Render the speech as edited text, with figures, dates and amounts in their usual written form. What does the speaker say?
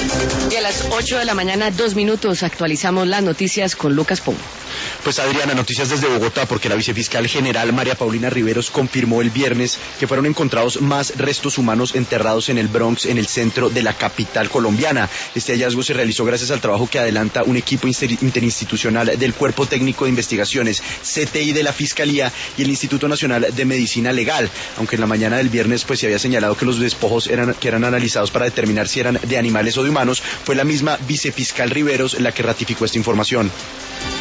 Y a las 8 de la mañana, 2 minutos, actualizamos las noticias con Lucas Pombo. Pues Adriana, noticias desde Bogotá, porque la vicefiscal general María Paulina Riveros confirmó el viernes que fueron encontrados más restos humanos enterrados en el Bronx, en el centro de la capital colombiana. Este hallazgo se realizó gracias al trabajo que adelanta un equipo interinstitucional del Cuerpo Técnico de Investigaciones, CTI de la Fiscalía y el Instituto Nacional de Medicina Legal, aunque en la mañana del viernes pues se había señalado que los despojos eran analizados para determinar si eran de animales o de humanos. Fue la misma vicefiscal Riveros la que ratificó esta información.